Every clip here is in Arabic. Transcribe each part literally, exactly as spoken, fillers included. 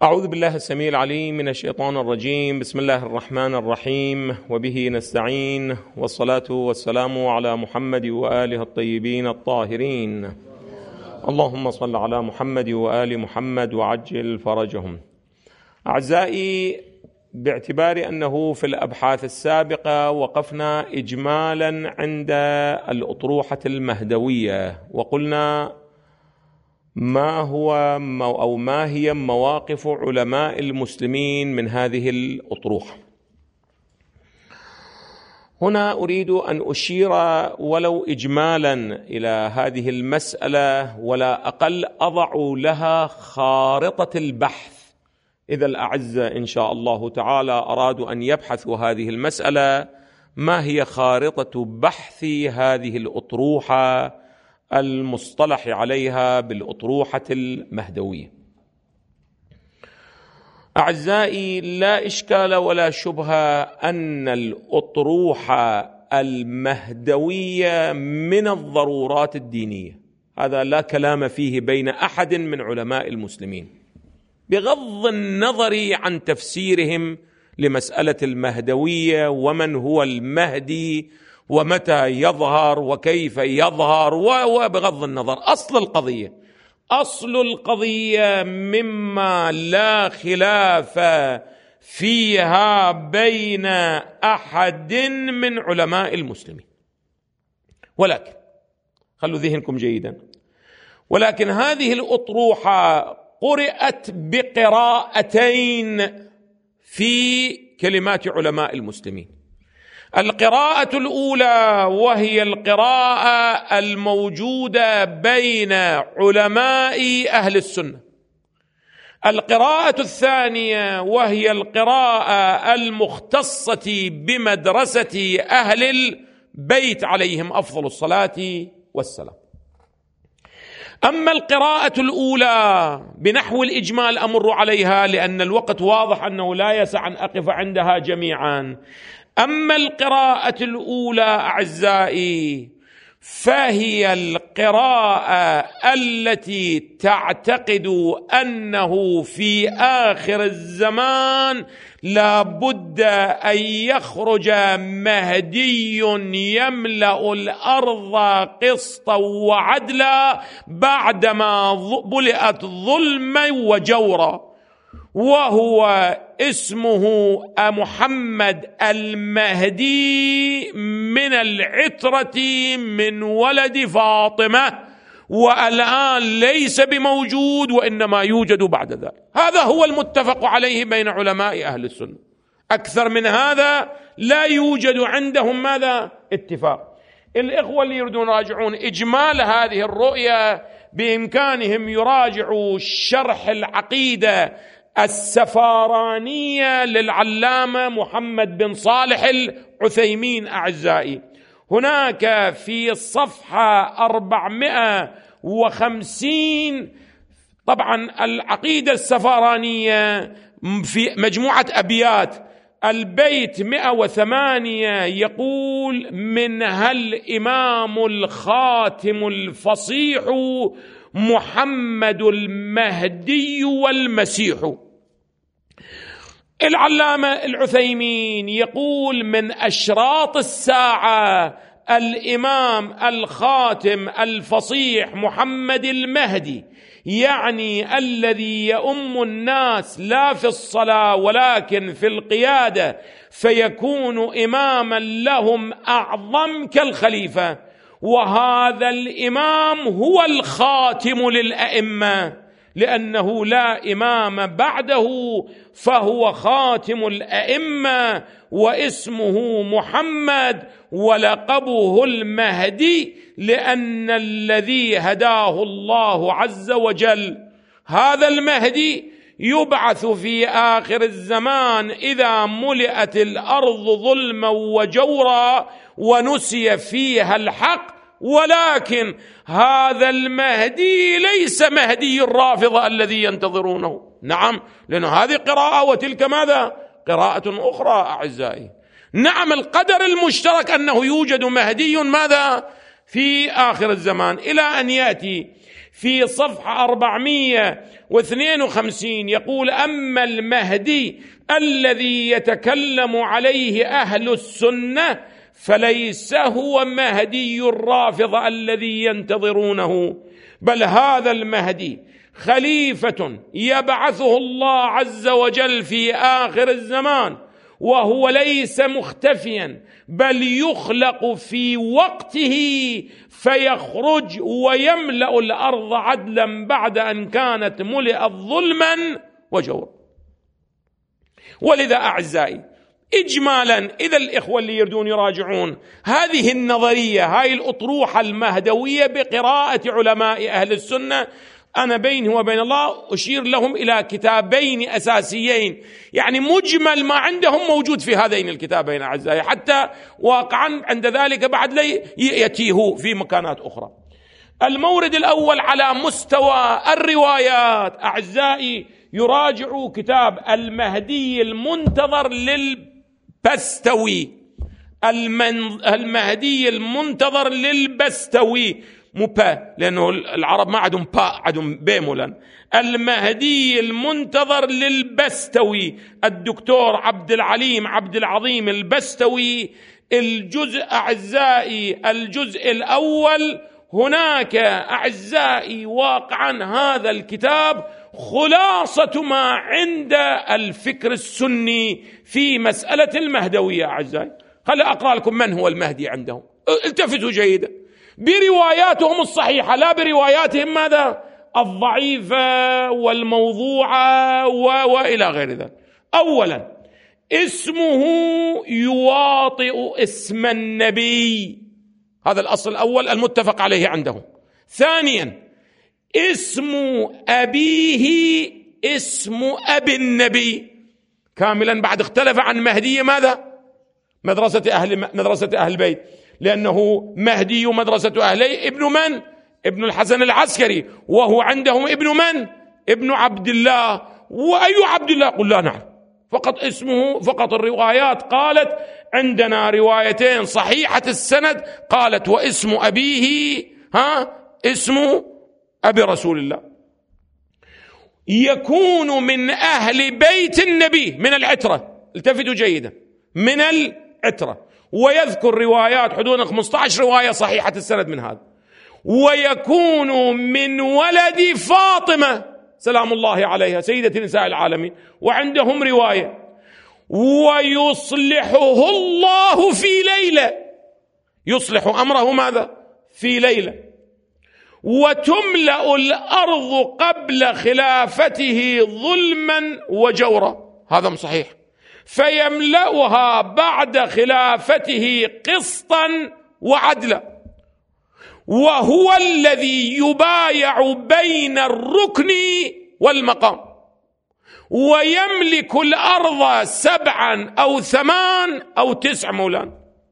أعوذ بالله السميع العليم من الشيطان الرجيم. بسم الله الرحمن الرحيم، وبه نستعين، والصلاة والسلام على محمد وآله الطيبين الطاهرين. اللهم صل على محمد وآل محمد وعجل فرجهم. أعزائي، باعتبار أنه في الأبحاث السابقة وقفنا إجمالا عند الأطروحة المهدوية، وقلنا ما هو أو ما هي مواقف علماء المسلمين من هذه الأطروحة. هنا أريد أن أشير ولو إجمالا إلى هذه المسألة، ولا أقل أضع لها خارطة البحث إذا الأعزة إن شاء الله تعالى أرادوا أن يبحثوا هذه المسألة. ما هي خارطة بحث هذه الأطروحة المصطلح عليها بالأطروحة المهدوية؟ أعزائي، لا إشكال ولا شبهة أن الأطروحة المهدوية من الضرورات الدينية، هذا لا كلام فيه بين أحد من علماء المسلمين، بغض النظر عن تفسيرهم لمسألة المهدوية ومن هو المهدي ومتى يظهر وكيف يظهر، وبغض النظر أصل القضية أصل القضية مما لا خلاف فيها بين أحد من علماء المسلمين. ولكن خلوا ذهنكم جيدا، ولكن هذه الأطروحة قرأت بقراءتين في كلمات علماء المسلمين. القراءة الأولى وهي القراءة الموجودة بين علماء أهل السنة، القراءة الثانية وهي القراءة المختصة بمدرسة أهل البيت عليهم أفضل الصلاة والسلام. أما القراءة الأولى بنحو الإجمال أمر عليها لأن الوقت واضح أنه لا يسع أن أقف عندها جميعا. أما القراءة الأولى أعزائي فهي القراءة التي تعتقد أنه في آخر الزمان لا بد أن يخرج مهدي يملأ الأرض قسطا وعدلا بعدما بلئت ظلما وجورا، وهو اسمه محمد المهدي من العترة من ولد فاطمة، والآن ليس بموجود وإنما يوجد بعد ذلك. هذا هو المتفق عليه بين علماء أهل السنة، أكثر من هذا لا يوجد عندهم ماذا؟ اتفاق. الإخوة اللي يريدون يراجعون إجمال هذه الرؤية بإمكانهم يراجعوا شرح العقيدة السفارانية للعلامة محمد بن صالح العثيمين. أعزائي، هناك في الصفحة أربعمائة وخمسين، طبعا العقيدة السفارانية في مجموعة أبيات، البيت مئة وثمانية يقول: منها الإمام الخاتم الفصيح محمد المهدي والمسيح. العلامة العثيمين يقول: من أشراط الساعة الإمام الخاتم الفصيح محمد المهدي، يعني الذي يؤم الناس لا في الصلاة ولكن في القيادة، فيكون إماما لهم أعظم كالخليفة، وهذا الإمام هو الخاتم للأئمة لأنه لا إمام بعده، فهو خاتم الأئمة واسمه محمد ولقبه المهدي لأن الذي هداه الله عز وجل. هذا المهدي يبعث في آخر الزمان إذا ملئت الأرض ظلما وجورا ونسي فيها الحق، ولكن هذا المهدي ليس مهدي الرافضة الذي ينتظرونه. نعم، لأن هذه قراءة وتلك ماذا؟ قراءة أخرى. أعزائي، نعم، القدر المشترك أنه يوجد مهدي ماذا؟ في آخر الزمان، إلى أن يأتي في صفحة أربعمائة واثنين وخمسين يقول: أما المهدي الذي يتكلم عليه أهل السنة فليس هو مهدي الرافضة الذي ينتظرونه، بل هذا المهدي خليفة يبعثه الله عز وجل في آخر الزمان، وهو ليس مختفيا بل يخلق في وقته فيخرج ويملأ الأرض عدلا بعد أن كانت ملئت ظلما وجورا. ولذا أعزائي إجمالا، إذا الإخوة اللي يردون يراجعون هذه النظرية، هاي الأطروحة المهدوية بقراءة علماء أهل السنة، أنا بيني وبين الله أشير لهم إلى كتابين أساسيين، يعني مجمل ما عندهم موجود في هذين الكتابين أعزائي، حتى واقعا عند ذلك بعد لا يتيهوا في مكانات أخرى. المورد الأول على مستوى الروايات أعزائي، يراجعوا كتاب المهدي المنتظر للبستوي، المهدي المنتظر للبستوي، مو با لأنه العرب ما عندهم با، عندهم بيمولا. المهدي المنتظر للبستوي، الدكتور عبد العليم عبد العظيم البستوي. الجزء أعزائي الجزء الأول، هناك أعزائي واقعا هذا الكتاب خلاصة ما عند الفكر السني في مسألة المهدوية أعزائي. خلي أقرأ لكم من هو المهدي عندهم، التفتوا جيدا برواياتهم الصحيحة لا برواياتهم ماذا الضعيفة والموضوعة وإلى غير ذلك. أولا اسمه يواطئ اسم النبي، هذا الأصل الأول المتفق عليه عندهم. ثانيا اسم أبيه اسم أبي النبي كاملا، بعد اختلف عن مهدي ماذا مدرسة أهل مدرسة أهل البيت، لأنه مهدي مدرسة أهلي ابن من؟ ابن الحسن العسكري، وهو عندهم ابن من؟ ابن عبد الله. وأي عبد الله؟ قل لا نعرف، فقط اسمه، فقط الروايات قالت عندنا روايتين صحيحة السند قالت واسم أبيه ها اسم أبي رسول الله. يكون من أهل بيت النبي من العترة، التفتوا جيدا، من العترة، ويذكر روايات حدود خمسة عشر رواية صحيحة السند من هذا. ويكون من ولد فاطمة سلام الله عليها سيدة نساء العالمين، وعندهم رواية ويصلحه الله في ليلة، يصلح أمره ماذا في ليلة، وتملأ الأرض قبل خلافته ظلما وجورا، هذا صحيح، فيملأها بعد خلافته قسطا وعدلا، وهو الذي يبايع بين الركن والمقام، ويملك الأرض سبعا أو ثمان أو تسع مولان،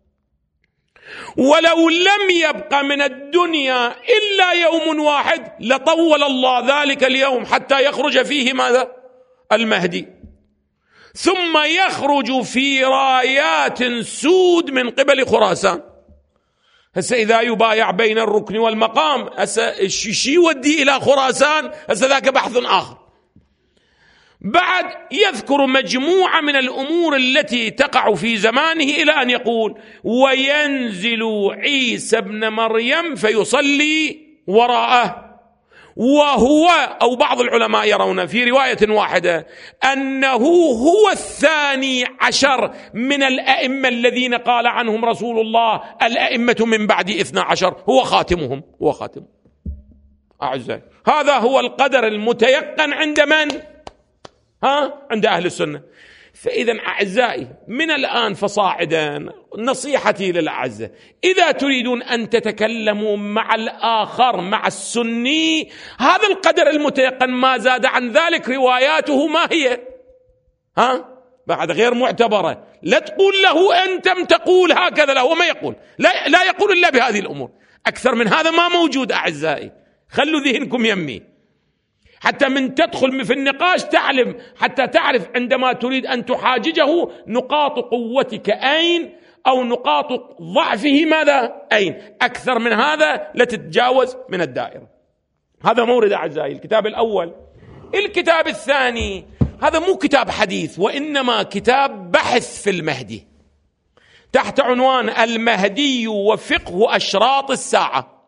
ولو لم يبق من الدنيا إلا يوم واحد لطول الله ذلك اليوم حتى يخرج فيه ماذا المهدي، ثم يخرج في رايات سود من قبل خراسان. هسه إذا يبايع بين الركن والمقام، هسه الشيشي ودي إلى خراسان، هسه ذاك بحث آخر. بعد يذكر مجموعة من الأمور التي تقع في زمانه إلى أن يقول وينزل عيسى ابن مريم فيصلي وراءه، وهو أو بعض العلماء يرون في رواية واحدة أنه هو الثاني عشر من الأئمة الذين قال عنهم رسول الله الأئمة من بعد اثنا عشر، هو خاتمهم، هو خاتم. أعزائي هذا هو القدر المتيقن عند من؟ ها؟ عند أهل السنة. فإذا أعزائي من الآن فصاعدا نصيحتي للأعزة، إذا تريدون أن تتكلموا مع الآخر مع السني هذا القدر المتيقن ما زاد عن ذلك رواياته ما هي ها بعد غير معتبرة، لا تقول له أنتم تقول هكذا، لا هو ما يقول، لا, لا يقول إلا بهذه الأمور، أكثر من هذا ما موجود. أعزائي خلوا ذهنكم يمي حتى من تدخل في النقاش تعلم، حتى تعرف عندما تريد أن تحاججه نقاط قوتك أين، أو نقاط ضعفه ماذا؟ أين؟ أكثر من هذا لتتجاوز من الدائرة. هذا مورد أعزائي الكتاب الأول. الكتاب الثاني هذا مو كتاب حديث، وإنما كتاب بحث في المهدي تحت عنوان المهدي وفقه أشراط الساعة.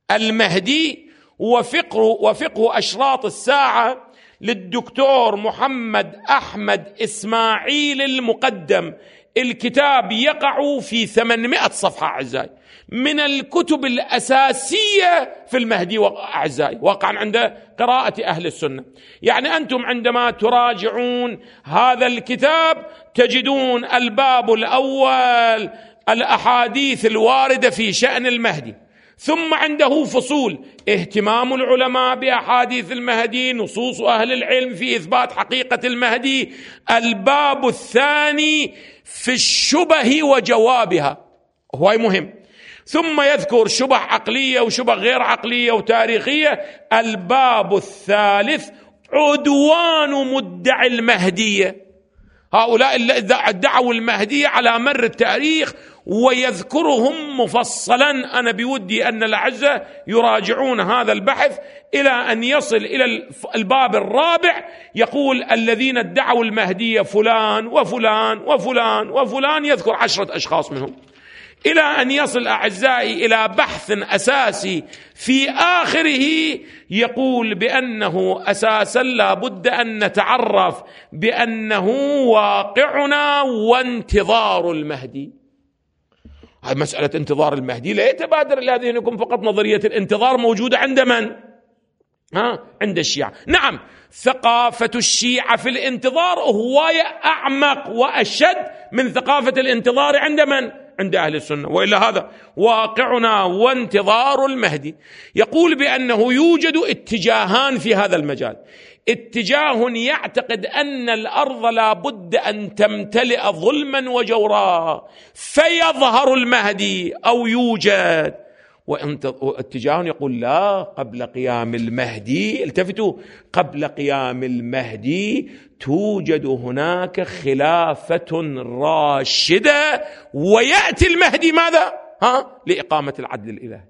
المهدي وفقه, وفقه أشراط الساعة للدكتور محمد أحمد إسماعيل المقدم. الكتاب يقع في ثمانمائة صفحة أعزائي، من الكتب الأساسية في المهدي أعزائي، واقعا عند قراءة أهل السنة. يعني أنتم عندما تراجعون هذا الكتاب تجدون الباب الأول الأحاديث الواردة في شأن المهدي، ثم عنده فصول اهتمام العلماء بأحاديث المهدي، نصوص أهل العلم في إثبات حقيقة المهدي. الباب الثاني في الشبه وجوابها، هو مهم، ثم يذكر شبه عقلية وشبه غير عقلية وتاريخية. الباب الثالث عدوان مدعي المهدية، هؤلاء اللي ادعوا المهدية على مر التاريخ، ويذكرهم مفصلا. أنا بودي أن الأعزة يراجعون هذا البحث إلى أن يصل إلى الباب الرابع، يقول الذين ادعوا المهدية فلان وفلان وفلان وفلان، يذكر عشرة أشخاص منهم، إلى أن يصل أعزائي إلى بحث أساسي في آخره يقول بأنه أساسا لا بد أن نتعرف بأنه واقعنا وانتظار المهدي. هذه مسألة انتظار المهدي لا يتبادر إلى ذهنكم فقط نظرية الانتظار موجودة عند من؟ ها؟ عند الشيعة. نعم، ثقافة الشيعة في الانتظار هواية أعمق وأشد من ثقافة الانتظار عند من؟ عند أهل السنة. وإلا هذا واقعنا وانتظار المهدي. يقول بأنه يوجد اتجاهان في هذا المجال. اتجاه يعتقد أن الأرض لا بد أن تمتلئ ظلما وجورا فيظهر المهدي أو يوجد، واتجاه يقول لا، قبل قيام المهدي، التفتوا، قبل قيام المهدي توجد هناك خلافة راشدة، ويأتي المهدي ماذا؟ ها؟ لإقامة العدل الإلهي.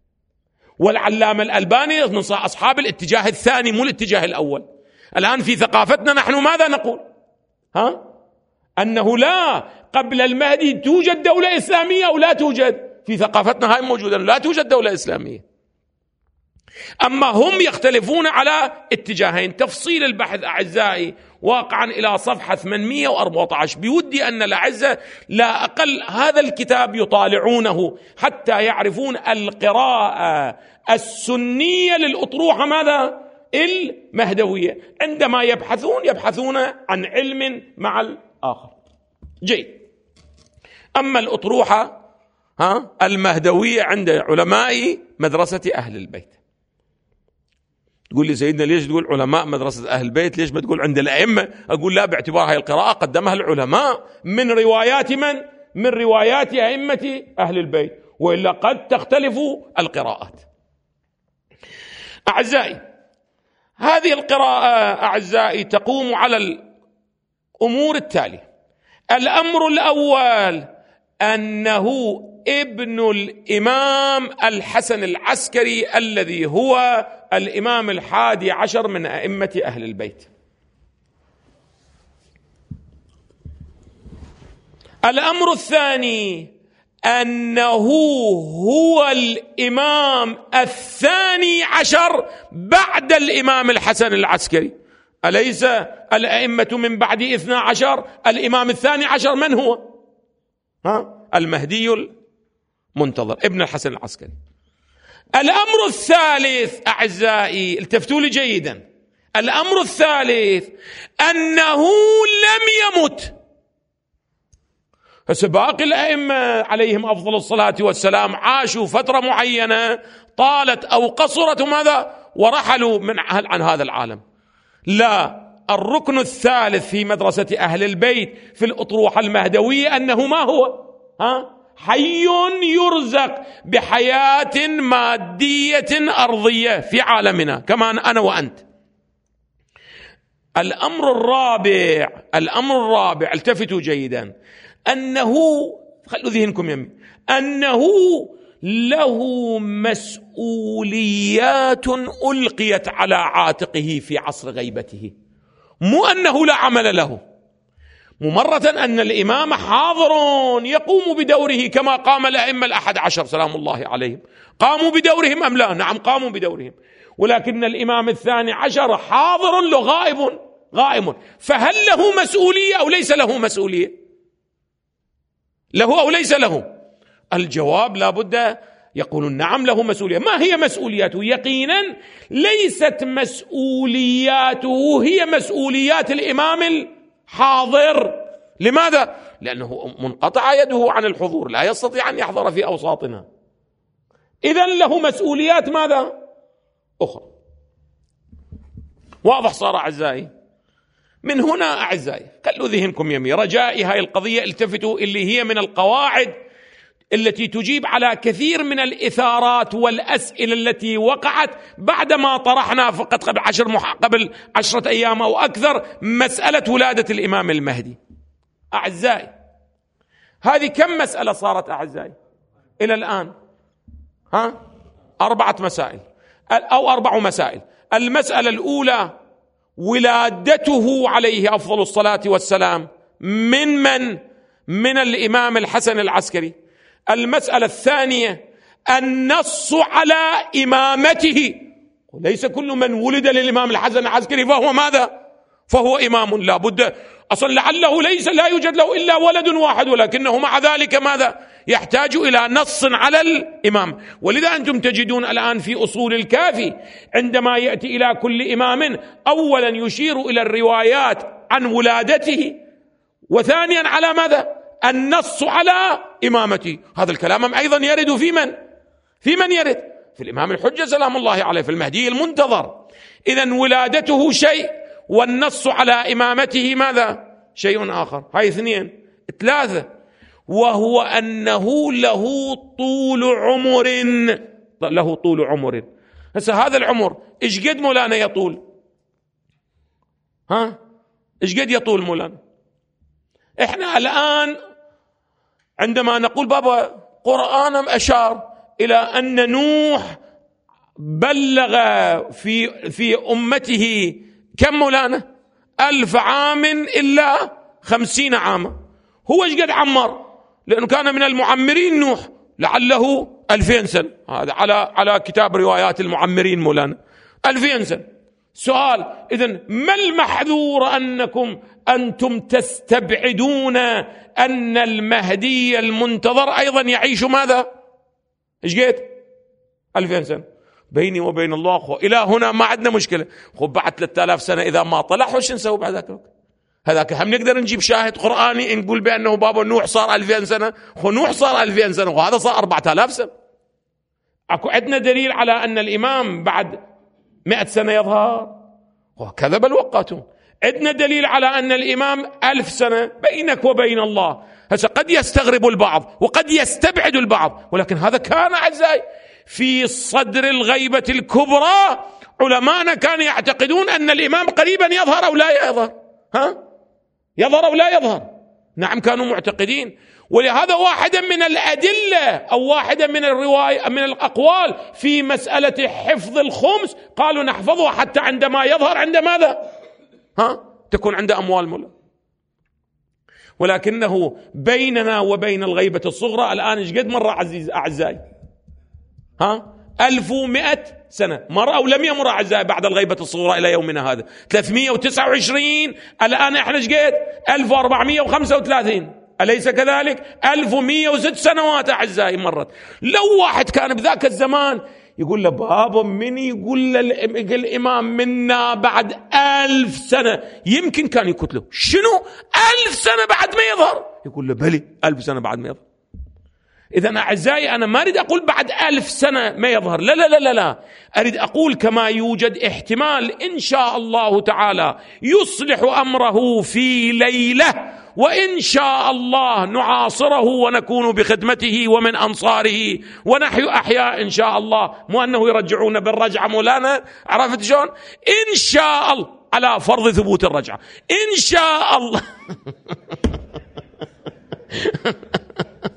والعلامة الألباني من أصحاب الاتجاه الثاني مو الاتجاه الأول. الآن في ثقافتنا نحن ماذا نقول؟ ها؟ أنه لا، قبل المهدي توجد دولة إسلامية أو لا توجد؟ في ثقافتنا هاي موجودة، لا توجد دولة إسلامية. أما هم يختلفون على اتجاهين. تفصيل البحث أعزائي واقعا إلى صفحة ثمانمائة وأربعة عشر. بودي أن الأعزة لا أقل هذا الكتاب يطالعونه حتى يعرفون القراءة السنية للأطروحة ماذا؟ المهدوية. عندما يبحثون يبحثون عن علم مع الآخر. جيد. أما الأطروحة ها المهدوية عند علماء مدرسة أهل البيت. تقول لي سيدنا ليش تقول علماء مدرسة أهل البيت، ليش ما تقول عند الأئمة؟ أقول لا، باعتبار هاي القراءة قدمها العلماء من روايات من؟ من روايات أئمة أهل البيت، وإلا قد تختلف القراءات. أعزائي، هذه القراءة أعزائي تقوم على الأمور التالية. الأمر الأول أنه ابن الإمام الحسن العسكري الذي هو الإمام الحادي عشر من أئمة أهل البيت. الأمر الثاني أنه هو الإمام الثاني عشر بعد الإمام الحسن العسكري. أليس الأئمة من بعد اثنى عشر؟ الإمام الثاني عشر من هو؟ ها؟ المهدي المنتظر ابن الحسن العسكري. الأمر الثالث أعزائي، التفتوا لي جيدا، الأمر الثالث أنه لم يمت. فسباق الأئمة عليهم أفضل الصلاة والسلام عاشوا فترة معينة طالت أو قصرت ماذا؟ ورحلوا من عن هذا العالم. لا، الركن الثالث في مدرسة أهل البيت في الأطروحة المهدوية أنه ما هو؟ ها؟ حي يرزق بحياة مادية أرضية في عالمنا كما أنا وأنت. الأمر الرابع، الأمر الرابع التفتوا جيدا، أنه خلوا ذهنكم يمي، أنه له مسؤوليات ألقيت على عاتقه في عصر غيبته، مو أنه لا عمل له. ممرة أن الإمام حاضر يقوم بدوره كما قام الأئمة الأحد عشر سلام الله عليهم. قاموا بدورهم أم لا؟ نعم قاموا بدورهم، ولكن الإمام الثاني عشر حاضر له غائب غائب. فهل له مسؤولية أو ليس له مسؤولية؟ له أو ليس له؟ الجواب لا بد يقولون نعم له مسؤولية. ما هي مسؤولياته؟ يقينا ليست مسؤولياته هي مسؤوليات الإمام الحاضر. لماذا؟ لأنه منقطع يده عن الحضور، لا يستطيع أن يحضر في أوساطنا. إذن له مسؤوليات ماذا؟ أخرى. واضح صار أعزائي؟ من هنا أعزائي خلوا ذهنكم يمي، رجائي هاي القضية التفتوا، اللي هي من القواعد التي تجيب على كثير من الإثارات والأسئلة التي وقعت بعدما طرحنا فقط قبل عشر مح... قبل عشرة أيام أو أكثر مسألة ولادة الإمام المهدي. أعزائي هذه كم مسألة صارت أعزائي إلى الآن؟ ها؟ أربعة مسائل أو أربع مسائل. المسألة الأولى ولادته عليه أفضل الصلاة والسلام من من؟ من الإمام الحسن العسكري. المسألة الثانية النص على إمامته، وليس كل من ولد للإمام الحسن العسكري فهو ماذا؟ فهو إمام. لا بد أصلا لعله ليس لا يوجد له إلا ولد واحد، ولكنه مع ذلك ماذا؟ يحتاج إلى نص على الإمام. ولذا أنتم تجدون الآن في أصول الكافي عندما يأتي إلى كل إمام أولا يشير إلى الروايات عن ولادته، وثانيا على ماذا؟ النص على إمامته. هذا الكلام أيضا يرد في من؟ في من يرد؟ في الإمام الحجة سلام الله عليه، في المهدي المنتظر. إذن ولادته شيء والنص على إمامته ماذا؟ شيء آخر. هاي اثنين. ثلاثة، وهو أنه له طول عمر، له طول عمر. هسه هذا العمر إيش قد مولانا يطول؟ ها؟ إيش قد يطول مولانا؟ إحنا الآن عندما نقول بابا قرآن أشار إلى أن نوح بلغ في في أمته كم مولانا؟ ألف عام إلا خمسين عاما. هو إيش قد عمر؟ لأنه كان من المعمرين نوح، لعله ألفين سنة. هذا على على كتاب روايات المعمرين مولانا، ألفين سنة. سؤال، إذن ما المحذور أنكم أنتم تستبعدون أن المهدي المنتظر أيضا يعيش ماذا؟ إيش قد؟ ألفين سنة. بيني وبين الله أخوة إلى هنا ما عندنا مشكلة. خب بعد ثلاثة آلاف سنة إذا ما طلع وش نسوي بعد ذاك الوقت؟ هذاك هم نقدر نجيب شاهد قرآني نقول بأنه بابا نوح صار ألفين سنة، خو نوح صار ألفين سنة وهذا صار أربعة آلاف سنة. أكو عندنا دليل على أن الإمام بعد مئة سنة يظهر؟ وكذب الوقاتون. عندنا دليل على أن الإمام ألف سنة. بينك وبين الله هسه قد يستغرب البعض وقد يستبعد البعض، ولكن هذا كان أعزائي في صدر الغيبة الكبرى. علماءنا كانوا يعتقدون أن الإمام قريبا يظهر أو لا يظهر. ها؟ يظهر أو لا يظهر؟ نعم كانوا معتقدين. ولهذا واحدا من الأدلة أو واحدا من الرواية من الأقوال في مسألة حفظ الخمس قالوا نحفظه حتى عندما يظهر عند ماذا؟ ها؟ تكون عند أموال مولا. ولكنه بيننا وبين الغيبة الصغرى الآن ايش قد مرة عزيز أعزائي؟ ها؟ ألف ومئة سنة مر أو لم يمر أعزائي بعد الغيبة الصغرى إلى يومنا هذا ثلاثمئة وتسعة وعشرين. الآن إحنا ايش قد؟ ألف وأربعمئة وخمسة وثلاثين، أليس كذلك؟ ألف ومئة وست سنوات أعزائي مرت. لو واحد كان بذاك الزمان يقول له بابا من يقول له الإمام منا بعد ألف سنة، يمكن كان يقتله. شنو ألف سنة بعد ما يظهر؟ يقول له بلي ألف سنة بعد ما يظهر. إذن أعزائي أنا ما أريد أقول بعد ألف سنة ما يظهر، لا لا لا لا لا، أريد أقول كما يوجد احتمال إن شاء الله تعالى يصلح أمره في ليلة، وإن شاء الله نعاصره ونكون بخدمته ومن أنصاره ونحيو أحياء إن شاء الله. مو أنه يرجعون بالرجعة مولانا، عرفت شلون؟ إن شاء الله على فرض ثبوت الرجعة إن شاء الله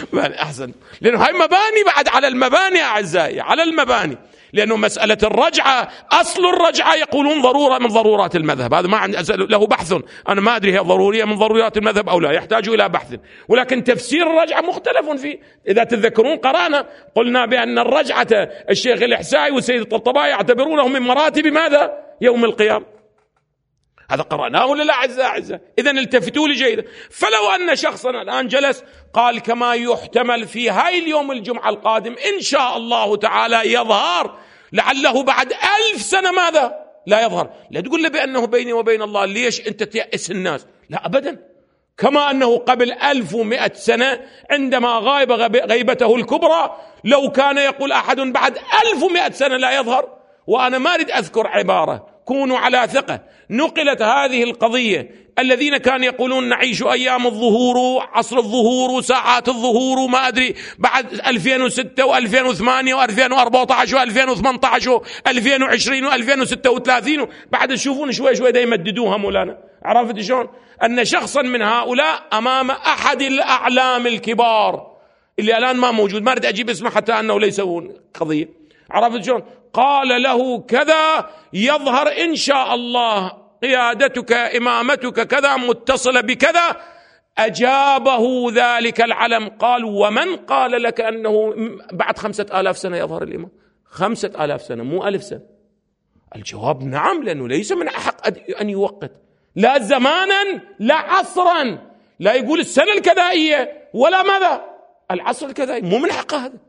أحسن، لأنه هاي مباني بعد على المباني أعزائي، على المباني. لأنه مسألة الرجعة، أصل الرجعة يقولون ضرورة من ضرورات المذهب، هذا ما عندي له بحث، أنا ما أدري هي ضرورية من ضرورات المذهب أو لا، يحتاج إلى بحث. ولكن تفسير الرجعة مختلف فيه. إذا تتذكرون قرأنا قلنا بأن الرجعة الشيخ الإحسائي والسيد الطبطبائي يعتبرونه من مراتب ماذا؟ يوم القيامة. هذا قرأناه ولا لا أعزائي؟ إذن التفتوا لي جيدا. فلو أن شخصا الآن جلس قال كما يحتمل في هاي اليوم الجمعة القادم إن شاء الله تعالى يظهر، لعله بعد ألف سنة ماذا؟ لا يظهر. لا تقول له بأنه بيني وبين الله، ليش أنت تيأس الناس؟ لا أبدا. كما أنه قبل ألف ومئة سنة عندما غاب غيبته الكبرى لو كان يقول أحد بعد ألف ومئة سنة لا يظهر. وأنا ما أريد أذكر عبارة، كونوا على ثقة، نقلت هذه القضية، الذين كانوا يقولون نعيش أيام الظهور، عصر الظهور، ساعات الظهور، ما أدري بعد ألفين وستة وألفين وثمانية وألفين وأربعة عشر وألفين وثمانية عشر وألفين وعشرين وألفين وستة وثلاثين، بعد تشوفون شوي شوي دا يمددوها مولانا. عرفت شلون؟ أن شخصا من هؤلاء أمام أحد الأعلام الكبار اللي الآن ما موجود، ما أريد أجيب اسمه حتى أنه لا يسوون قضية. عرفت شلون؟ قال له كذا يظهر إن شاء الله قيادتك إمامتك كذا متصلة بكذا. أجابه ذلك العلم قال ومن قال لك أنه بعد خمسة آلاف سنة يظهر الإمام؟ خمسة آلاف سنة مو ألف سنة. الجواب نعم، لأنه ليس من حق أن يوقت لا زمانا لا عصرا، لا يقول السنة الكذائية ولا ماذا العصر الكذائي، مو من حقه هذا.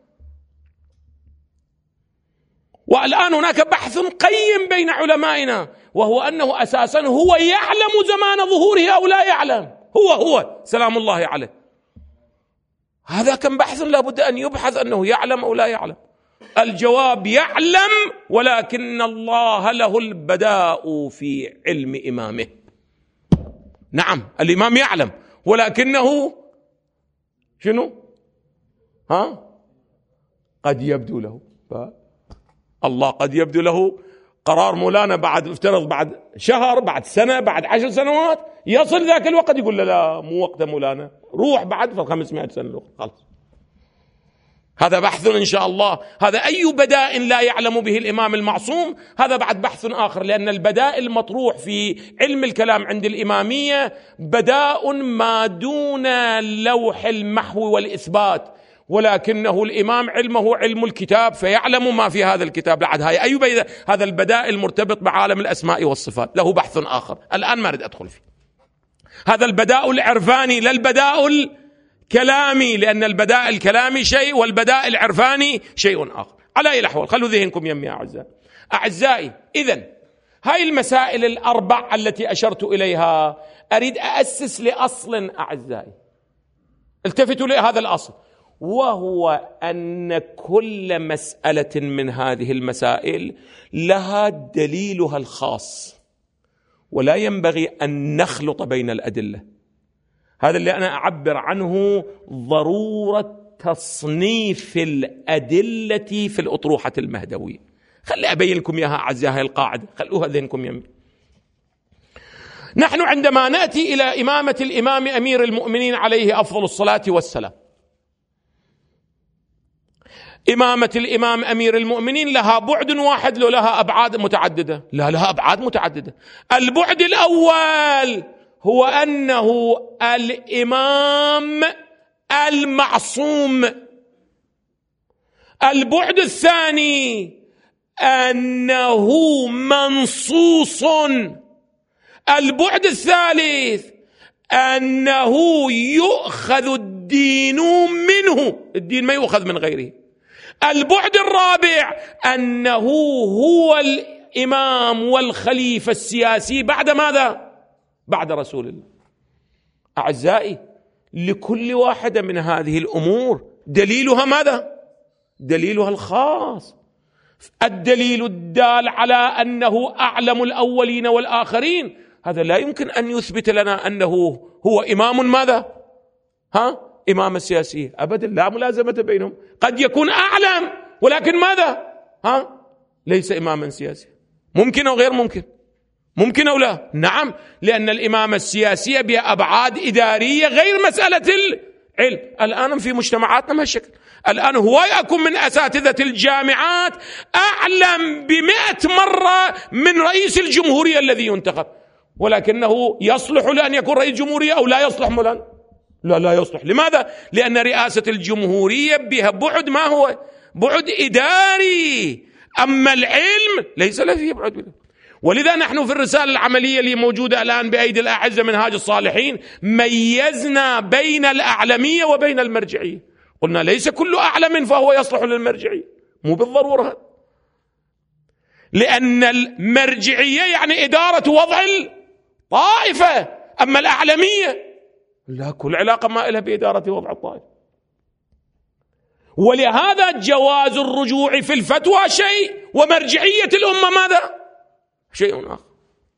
والآن هناك بحث قيم بين علمائنا، وهو أنه أساسا هو يعلم زمان ظهوره أو لا يعلم، هو هو سلام الله عليه. هذا كم بحث لابد أن يبحث أنه يعلم أو لا يعلم. الجواب يعلم، ولكن الله له البداء في علم إمامه. نعم الإمام يعلم، ولكنه شنو؟ ها؟ قد يبدو له الله، قد يبدو له قرار مولانا بعد افترض بعد شهر، بعد سنة، بعد عشر سنوات، يصل ذاك الوقت يقول له لا مو وقت مولانا، روح بعد في خمسمائة سنة خلاص. هذا بحث إن شاء الله. هذا أي بداء لا يعلم به الإمام المعصوم، هذا بعد بحث آخر، لأن البداء المطروح في علم الكلام عند الإمامية بداء ما دون لوح المحو والإثبات، ولكنه الإمام علمه علم الكتاب فيعلم ما في هذا الكتاب. لعد هاي أي بداء، هذا البداء المرتبط بعالم الأسماء والصفات له بحث آخر الآن ما أريد أدخل فيه. هذا البداء العرفاني لا البداء الكلامي، لأن البداء الكلامي شيء والبداء العرفاني شيء آخر. على أي الأحوال خلوا ذهنكم يمي أعزائي. أعزائي إذن هاي المسائل الأربع التي أشرت إليها أريد أأسس لأصل أعزائي، التفتوا لهذا الأصل، وهو أن كل مسألة من هذه المسائل لها دليلها الخاص، ولا ينبغي أن نخلط بين الأدلة. هذا اللي أنا أعبر عنه ضرورة تصنيف الأدلة في الأطروحة المهدوية. خلي أبين لكم إياها أعزائي، هاي القاعدة خلوها ذهنكم يمي. نحن عندما نأتي إلى إمامة الإمام أمير المؤمنين عليه أفضل الصلاة والسلام، إمامة الإمام أمير المؤمنين لها بعد واحد لو لها أبعاد متعددة؟ لا، لها أبعاد متعددة. البعد الأول هو أنه الإمام المعصوم. البعد الثاني أنه منصوص. البعد الثالث أنه يؤخذ الدين منه، الدين ما يؤخذ من غيره. البعد الرابع أنه هو الإمام والخليفة السياسي بعد ماذا؟ بعد رسول الله. أعزائي لكل واحدة من هذه الأمور دليلها ماذا؟ دليلها الخاص. الدليل الدال على أنه أعلم الأولين والآخرين، هذا لا يمكن أن يثبت لنا أنه هو إمام ماذا؟ ها؟ إمام السياسي أبدا، لا ملازمة بينهم. قد يكون أعلم ولكن ماذا؟ ها؟ ليس إماما سياسيا. ممكن أو غير ممكن؟ ممكن أو لا؟ نعم، لأن الإمامة السياسية بها أبعاد إدارية غير مسألة علم. الآن في مجتمعاتنا ما الشكل. الآن هواي أكون من أساتذة الجامعات أعلم بمئة مرة من رئيس الجمهورية الذي ينتخب، ولكنه يصلح لأن يكون رئيس جمهورية أو لا يصلح ملان؟ لا لا يصلح. لماذا؟ لأن رئاسة الجمهورية بها بعد، ما هو بعد إداري، أما العلم ليس له فيه بعد. ولذا نحن في الرسالة العملية اللي موجودة الآن بأيدي الأعزة منهاج الصالحين ميزنا بين الأعلمية وبين المرجعية. قلنا ليس كل أعلم فهو يصلح للمرجعية، مو بالضرورة، لأن المرجعية يعني إدارة وضع الطائفة، أما الأعلمية لا كل علاقة ما لها بإدارة وضع الطائفة. ولهذا جواز الرجوع في الفتوى شيء، ومرجعية الأمة ماذا؟ شيء آخر.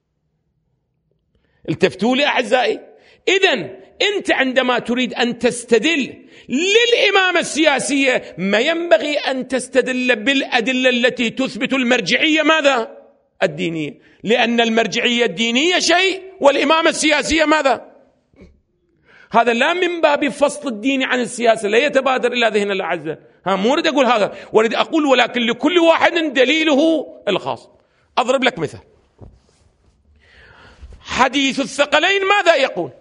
التفتوا لي أعزائي. إذن أنت عندما تريد أن تستدل للإمامة السياسية ما ينبغي أن تستدل بالأدلة التي تثبت المرجعية ماذا؟ الدينية، لأن المرجعية الدينية شيء والإمامة السياسية ماذا؟ هذا لا من باب فصل الدين عن السياسة، لا يتبادر إلى ذهن الأعزة. ها مو أريد أقول هذا، وأريد أقول ولكن لكل واحد دليله الخاص. أضرب لك مثال. حديث الثقلين ماذا يقول؟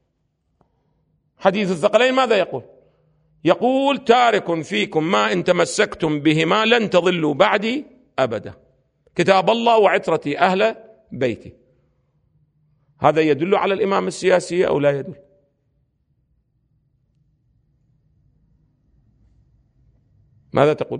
حديث الثقلين ماذا يقول؟ يقول تارك فيكم ما إن تمسكتم بهما لن تضلوا بعدي أبدا، كتاب الله وعترتي أهل بيتي. هذا يدل على الإمام السياسي أو لا يدل؟ ماذا تقول؟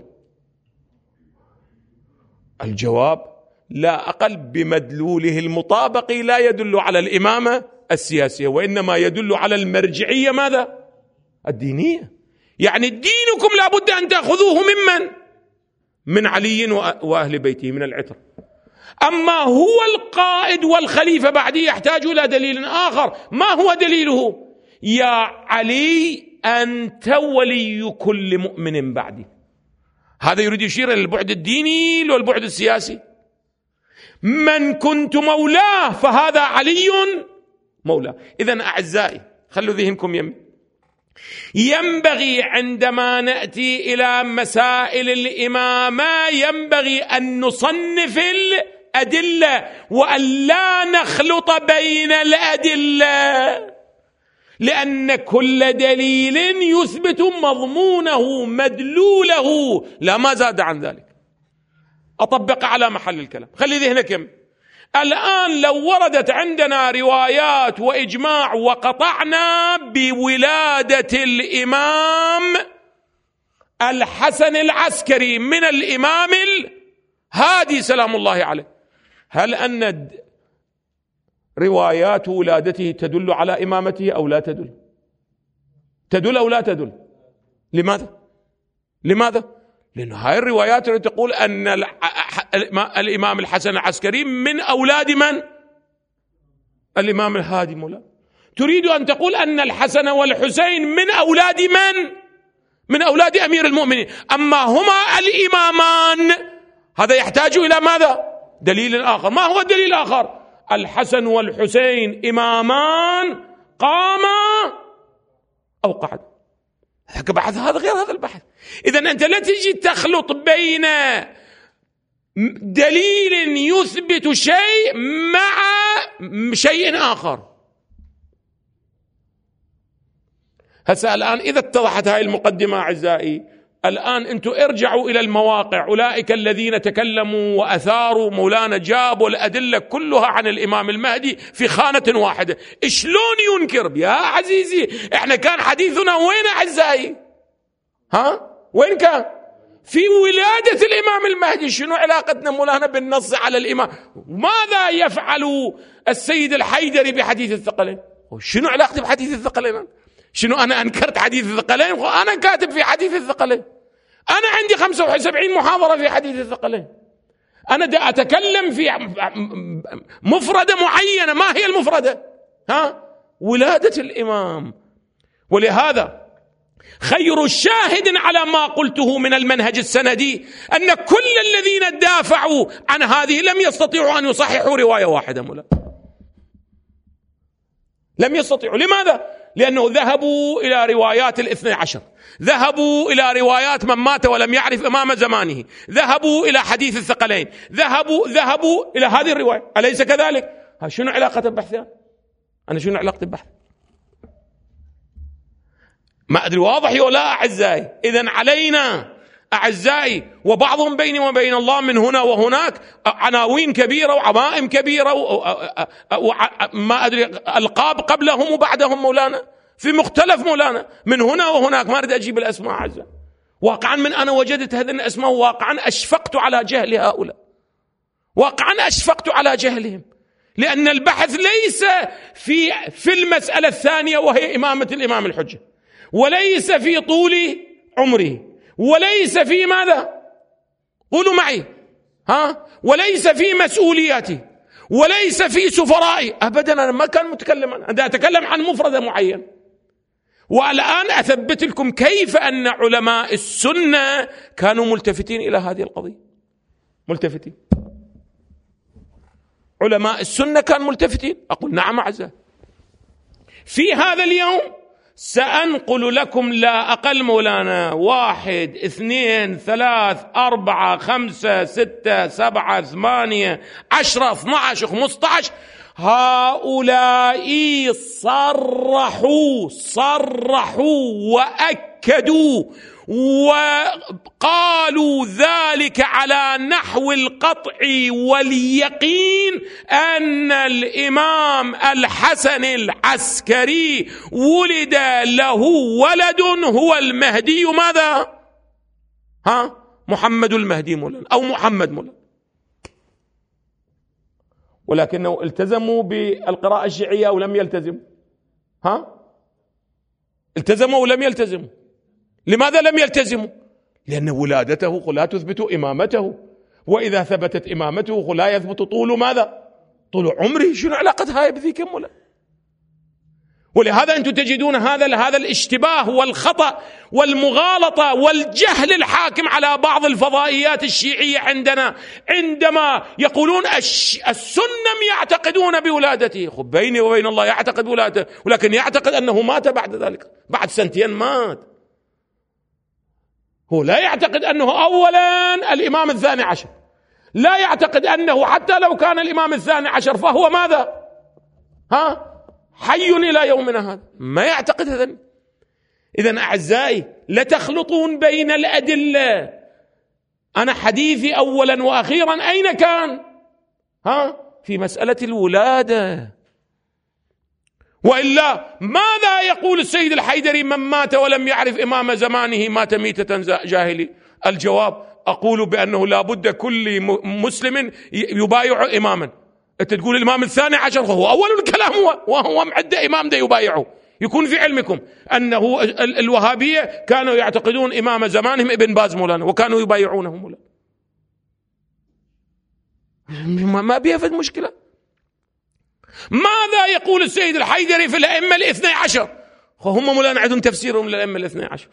الجواب لا أقل بمدلوله المطابق لا يدل على الإمامة السياسية، وإنما يدل على المرجعية ماذا؟ الدينية. يعني دينكم لابد أن تأخذوه ممن؟ من علي وأهل بيته من العتر. أما هو القائد والخليفة بعده يحتاج إلى دليل آخر. ما هو دليله؟ يا علي أنت ولي كل مؤمن بعدي. هذا يريد يشير إلى البعد الديني والبعد السياسي. من كنت مولاه فهذا علي مولاه. إذن أعزائي خلوا ذهنكم يم ينبغي عندما نأتي إلى مسائل الإمامة ينبغي أن نصنف الأدلة وأن لا نخلط بين الأدلة، لأن كل دليل يثبت مضمونه مدلوله لا ما زاد عن ذلك. أطبق على محل الكلام. خلي ذهنك يم. الآن لو وردت عندنا روايات وإجماع وقطعنا بولادة الإمام الحسن العسكري من الإمام الهادي سلام الله عليه، هل أن روايات ولادته تدل على إمامته أو لا تدل؟ تدل أو لا تدل؟ لماذا؟ لماذا؟ لأن هاي الروايات التي تقول أن الإمام الحسن العسكري من أولاد من؟ الإمام الهادي مولا. تريد أن تقول أن الحسن والحسين من أولاد من؟ من أولاد أمير المؤمنين. أما هما الإمامان هذا يحتاج إلى ماذا؟ دليل آخر. ما هو الدليل الآخر؟ الحسن والحسين إمامان قاما أو قعد. بحث هذا غير هذا البحث. إذن أنت لا تجي تخلط بين دليل يثبت شيء مع شيء آخر. هسه الآن إذا اتضحت هاي المقدمة أعزائي، الآن أنتم ارجعوا إلى المواقع. أولئك الذين تكلموا وأثاروا مولانا جابوا الأدلة كلها عن الإمام المهدي في خانة واحدة. شلون ينكر؟ يا عزيزي احنا كان حديثنا وين أعزائي؟ ها وين كان؟ في ولادة الإمام المهدي. شنو علاقتنا مولانا بالنص على الإمام؟ ماذا يفعل السيد الحيدري بحديث الثقلين؟ شنو علاقتي بحديث الثقلين؟ شنو أنا أنكرت حديث الثقلين؟ أنا كاتب في حديث الثقلين. أنا عندي خمسة وسبعين محاضرة في حديث الثقلين. أنا أتكلم في مفردة معينة. ما هي المفردة؟ ها ولادة الإمام. ولهذا خير الشاهد على ما قلته من المنهج السندي أن كل الذين دافعوا عن هذه لم يستطيعوا أن يصححوا رواية واحدة مولا. لم يستطيعوا. لماذا؟ لأنه ذهبوا إلى روايات الاثني عشر، ذهبوا إلى روايات من مات ولم يعرف إمام زمانه، ذهبوا إلى حديث الثقلين، ذهبوا ذهبوا إلى هذه الرواية. أليس كذلك؟ شنو علاقة البحث؟ أنا شنو علاقة البحث؟ ما أدري واضح ولا أعزائي؟ إذن علينا أعزائي، وبعضهم بيني وبين الله من هنا وهناك عناوين كبيرة وعمائم كبيرة وما أدري ألقاب قبلهم وبعدهم مولانا في مختلف مولانا من هنا وهناك. ما أريد أجيب الأسماء أعزائي، واقعا من أنا وجدت هذه الأسماء واقعا أشفقت على جهل هؤلاء، واقعا أشفقت على جهلهم، لأن البحث ليس في في المسألة الثانية وهي إمامة الإمام الحجة، وليس في طول عمره، وليس في ماذا؟ قولوا معي، ها؟ وليس في مسؤولياتي، وليس في سفرائي، أبدا. أنا ما كان متكلما، أنا أتكلم عن مفردة معين. والآن أثبت لكم كيف أن علماء السنة كانوا ملتفتين إلى هذه القضية، ملتفتين. علماء السنة كانوا ملتفتين. أقول نعم أعزائي، في هذا اليوم سأنقل لكم لا أقل مولانا واحد اثنين ثلاث أربعة خمسة ستة سبعة ثمانية عشرة اثنى عشر خمسة عشر هؤلاء صرحوا صرحوا وأكدوا وقالوا ذلك على نحو القطع واليقين أن الإمام الحسن العسكري ولد له ولد هو المهدي ماذا؟ ها؟ محمد المهدي مولانا أو محمد مولانا. ولكنه التزموا بالقراءة الشيعية أو لم يلتزموا؟ ها؟ التزموا ولم يلتزموا؟ لماذا لم يلتزموا؟ لأن ولادته لا تثبت إمامته، وإذا ثبتت إمامته لا يثبت طول ماذا؟ طول عمره. شنو علاقة هاي بذيك مولا؟ ولهذا أنتم تجدون هذا هذا الاشتباه والخطأ والمغالطة والجهل الحاكم على بعض الفضائيات الشيعية عندنا، عندما يقولون السنة يعتقدون بولادته. خب بيني وبين الله يعتقد بولادته، ولكن يعتقد أنه مات بعد ذلك، بعد سنتين مات. هو لا يعتقد أنه أولا الإمام الثاني عشر، لا يعتقد أنه حتى لو كان الإمام الثاني عشر فهو ماذا؟ ها؟ حي إلى يومنا هذا، ما يعتقد هذا. إذن أعزائي لا تخلطون بين الأدلة. أنا حديثي أولا وأخيرا أين كان؟ ها؟ في مسألة الولادة. وإلا ماذا يقول السيد الحيدري من مات ولم يعرف إمام زمانه مات ميتة جاهلي؟ الجواب أقول بأنه لا بد كل مسلم يبايع إماما. أنت تقول الإمام الثاني عشر هو أول الكلام، هو وهو معد إمام ده يبايعه. يكون في علمكم أنه الوهابية كانوا يعتقدون إمام زمانهم ابن باز مولانا وكانوا يبايعونه مولانا. ما بيفد مشكلة. ماذا يقول السيد الحيدري في الأئمة الاثني عشر؟ هم مولانا عندهم تفسيرهم للأئمة الاثني عشر.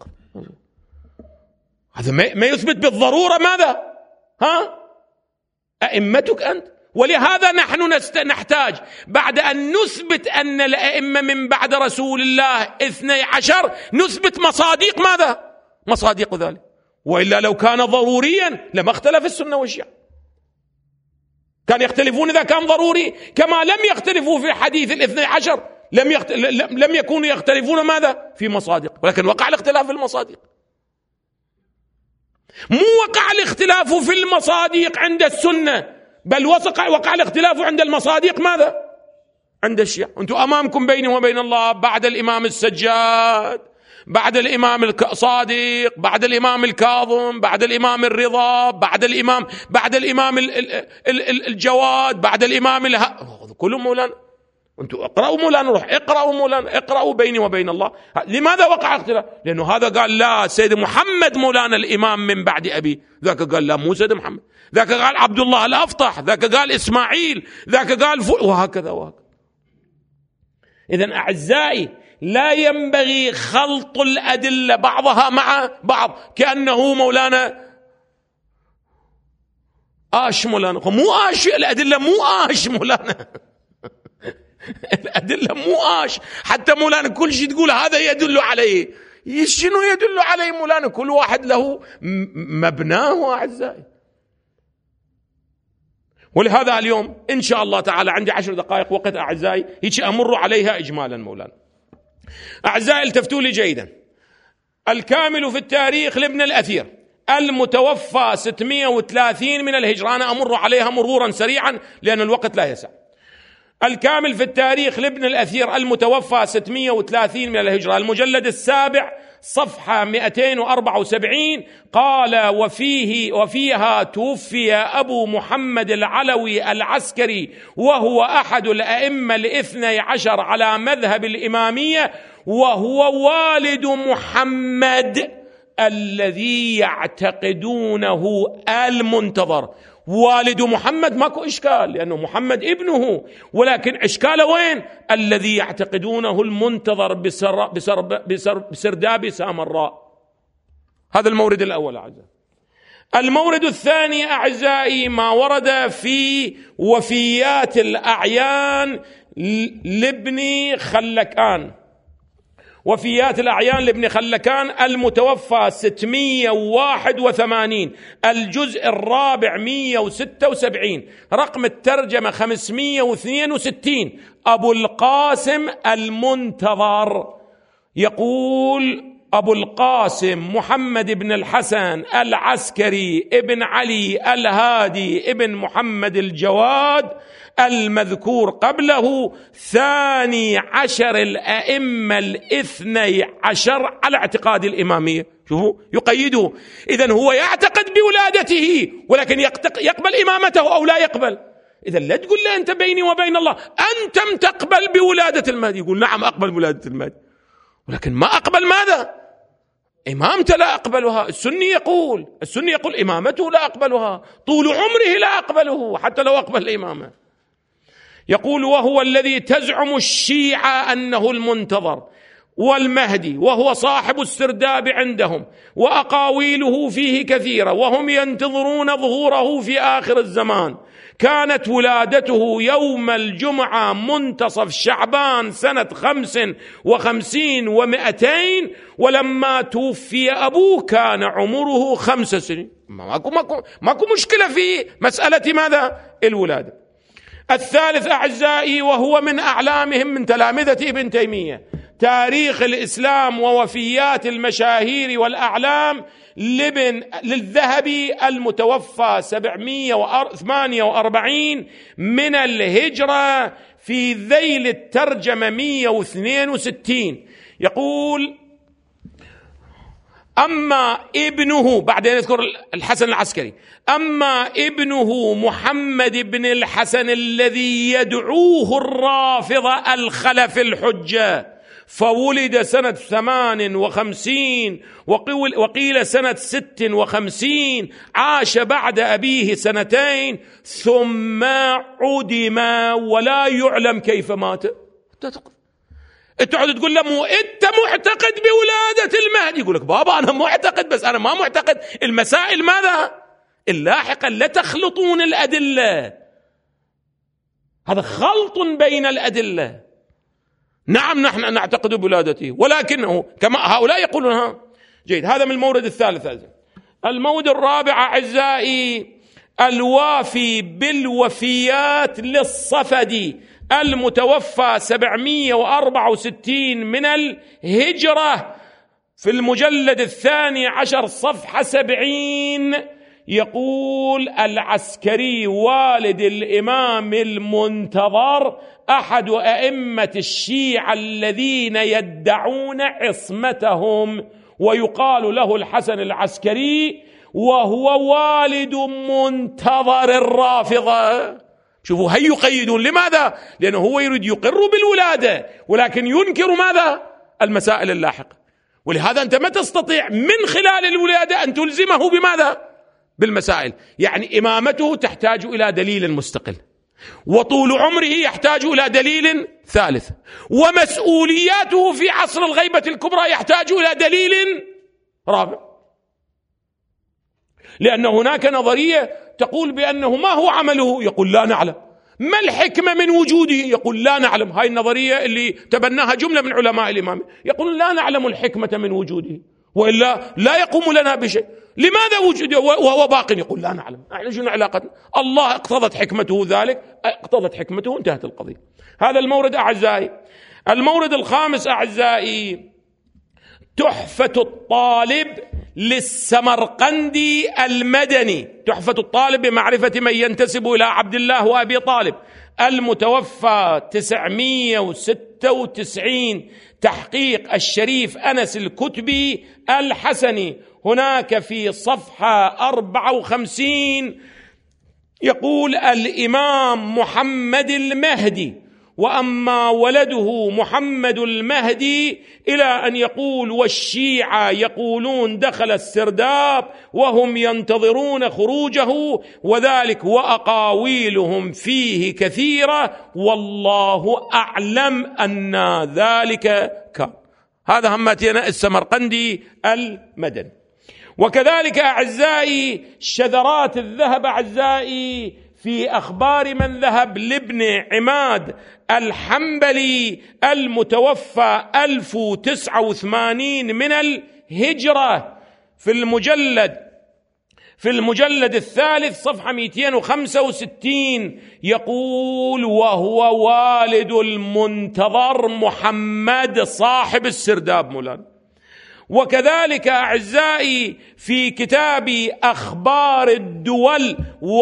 هذا ما يثبت بالضرورة ماذا؟ ها؟ أئمتك أنت. ولهذا نحن نحتاج بعد أن نثبت أن الأئمة من بعد رسول الله اثني عشر نثبت مصادق ماذا؟ مصادق ذلك. وإلا لو كان ضروريا لما اختلف السنة والشيعة. كان يختلفون إذا كان ضروري، كما لم يختلفوا في حديث الاثني عشر لم, يخت... لم يكونوا يختلفون ماذا؟ في مصادق، ولكن وقع الاختلاف في المصادق. مو وقع الاختلاف في المصادق عند السنة، بل وقع, وقع الاختلاف عند المصادق ماذا؟ عند الشيعة. أنتم أمامكم بيني وبين الله بعد الإمام السجاد، بعد الإمام الصادق، بعد الإمام الكاظم، بعد الإمام الرضا، بعد الإمام بعد الإمام الجواد، بعد الإمام اله... كلهم مولانا. أنتم اقرأوا مولانا، روح اقرأوا مولانا، اقرأوا بيني وبين الله. لماذا وقع اختلاف؟ لأنه هذا قال لا سيد محمد مولانا الإمام من بعد أبي، ذاك قال لا مو سيد محمد، ذاك قال عبد الله الأفطح، ذاك قال إسماعيل، ذاك قال فل... وهكذا وهكذا. إذن أعزائي لا ينبغي خلط الأدلة بعضها مع بعض كأنه مولانا آش مولانا. مو آش الأدلة، مو آش مولانا الأدلة مو آش. حتى مولانا كل شيء تقول هذا يدل عليه، شنو يدل عليه مولانا؟ كل واحد له مبناه أعزائي. ولهذا اليوم إن شاء الله تعالى عندي عشر دقائق وقت أعزائي، هيك أمر عليها إجمالا مولانا. أعزائي التفتوا لي جيدا. الكامل في التاريخ لابن الأثير المتوفى ستمائة وثلاثين من الهجرة، أنا أمر عليها مرورا سريعا لأن الوقت لا يسع. الكامل في التاريخ لابن الأثير المتوفى ستمائة وثلاثين من الهجرة، المجلد السابع صفحة مئتين وأربعة وسبعين، قال وفيه وفيها توفي أبو محمد العلوي العسكري وهو أحد الأئمة الاثني عشر على مذهب الإمامية، وهو والد محمد الذي يعتقدونه المنتظر. والد محمد ماكو إشكال لأنه محمد ابنه، ولكن إشكاله وين؟ الذي يعتقدونه المنتظر بسر بسر بسر بسرداب سامراء. هذا المورد الأول أعزائي. المورد الثاني أعزائي ما ورد في وفيات الأعيان لابن خلكان، وفيات الأعيان لابن خلكان المتوفى ستمائة وواحد وثمانين، الجزء الرابع مئة وستة وسبعين، رقم الترجمة خمسمائة واثنين وستين، أبو القاسم المنتظر. يقول أبو القاسم محمد بن الحسن العسكري ابن علي الهادي ابن محمد الجواد المذكور قبله ثاني عشر الأئمة الاثني عشر على اعتقاد الإمامية. شوفوا يقيده، إذن هو يعتقد بولادته ولكن يقبل إمامته أو لا يقبل. إذن لا تقول له أنت بيني وبين الله أنتم تقبل بولادة المهدي، يقول نعم أقبل بولادة المهدي ولكن ما أقبل ماذا؟ إمامته لا أقبلها. السني يقول السني يقول إمامته لا أقبلها، طول عمره لا أقبله حتى لو أقبل الإمامة. يقول وهو الذي تزعم الشيعة أنه المنتظر والمهدي، وهو صاحب السرداب عندهم، وأقاويله فيه كثيرة، وهم ينتظرون ظهوره في آخر الزمان. كانت ولادته يوم الجمعة منتصف شعبان سنة خمس وخمسين ومئتين، ولما توفي أبوه كان عمره خمس سنين. ماكو, ماكو, ماكو مشكلة في مسألة ماذا؟ الولادة. الثالث أعزائي وهو من أعلامهم من تلامذة ابن تيمية، تاريخ الإسلام ووفيات المشاهير والأعلام لابن للذهبي المتوفى سبعمائة وثمانية وأربعين من الهجرة في ذيل الترجمة مئة واثنين وستين. يقول أما ابنه، بعدين يذكر الحسن العسكري، أما ابنه محمد بن الحسن الذي يدعوه الرافضة الخلف الحجة، فولد سنة ثمان وخمسين وقيل سنة ست وخمسين، عاش بعد أبيه سنتين ثم عدم ولا يعلم كيف مات. تقعد تقول له مو انت معتقد بولادة المهدي، يقول لك بابا انا معتقد بس انا ما معتقد المسائل ماذا اللاحقة. لا تخلطون الأدلة، هذا خلط بين الأدلة. نعم نحن نعتقد بولادته ولكنه كما هؤلاء يقولون. ها جيد، هذا من المورد الثالث. المورد الرابع أعزائي الوافي بالوفيات للصفدي المتوفى سبعمائة وأربعة وستين من الهجرة في المجلد الثاني عشر صفحة سبعين. يقول العسكري والد الإمام المنتظر أحد أئمة الشيعة الذين يدعون عصمتهم، ويقال له الحسن العسكري، وهو والد منتظر الرافضة. شوفوا هي يقيدون، لماذا؟ لأنه هو يريد يقر بالولادة ولكن ينكر ماذا؟ المسائل اللاحقة. ولهذا أنت ما تستطيع من خلال الولادة أن تلزمه بماذا؟ بالمسائل. يعني إمامته تحتاج إلى دليل مستقل، وطول عمره يحتاج إلى دليل ثالث، ومسؤولياته في عصر الغيبة الكبرى يحتاج إلى دليل رابع. لأن هناك نظرية تقول بأنه ما هو عمله، يقول لا نعلم، ما الحكمة من وجوده؟ يقول لا نعلم. هاي النظرية اللي تبناها جملة من علماء الإمام، يقول لا نعلم الحكمة من وجوده، وإلا لا يقوم لنا بشيء. لماذا وجوده وهو باق؟ يقول لا نعلم. احنا شنو علاقتنا؟ الله اقتضت حكمته ذلك، اقتضت حكمته، انتهت القضية. هذا المورد أعزائي. المورد الخامس أعزائي، تحفة الطالب للسمرقندي المدني. تحفة الطالب بمعرفة من ينتسب إلى عبد الله وأبي طالب، المتوفى تسعمئة وستة وتسعين، تحقيق الشريف أنس الكتبي الحسني. هناك في صفحة أربعة وخمسين يقول الإمام محمد المهدي، وأما ولده محمد المهدي، إلى أن يقول والشيعة يقولون دخل السرداب وهم ينتظرون خروجه، وذلك وأقاويلهم فيه كثيرة، والله أعلم أن ذلك كان. هذا همتنا السمرقندي المدني. وكذلك أعزائي شذرات الذهب أعزائي في أخبار من ذهب لابن عماد الحنبلي المتوفى ألف وتسعة وثمانين من الهجرة، في المجلد في المجلد الثالث صفحة مئتين وخمسة وستين يقول وهو والد المنتظر محمد صاحب السرداب مولانا. وكذلك أعزائي في كتاب أخبار الدول